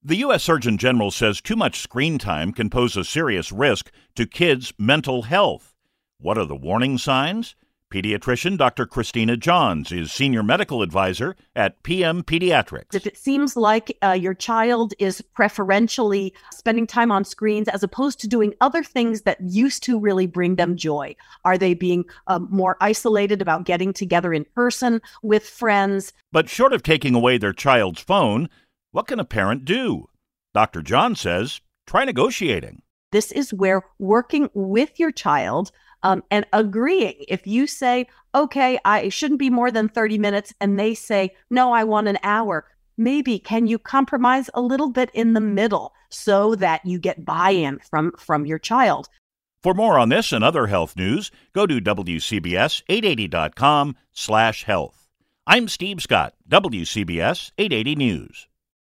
The U.S. Surgeon General says too much screen time can pose a serious risk to kids' mental health. What are the warning signs? Pediatrician Dr. Christina Johns is Senior Medical Advisor at PM Pediatrics. If it seems like your child is preferentially spending time on screens as opposed to doing other things that used to really bring them joy, are they being more isolated about getting together in person with friends? But short of taking away their child's phone, what can a parent do? Dr. John says, try negotiating. This is where working with your child and agreeing. If you say, okay, I shouldn't be more than 30 minutes, and they say, no, I want an hour, maybe can you compromise a little bit in the middle so that you get buy-in from your child? For more on this and other health news, go to WCBS880.com/health. I'm Steve Scott, WCBS 880 News.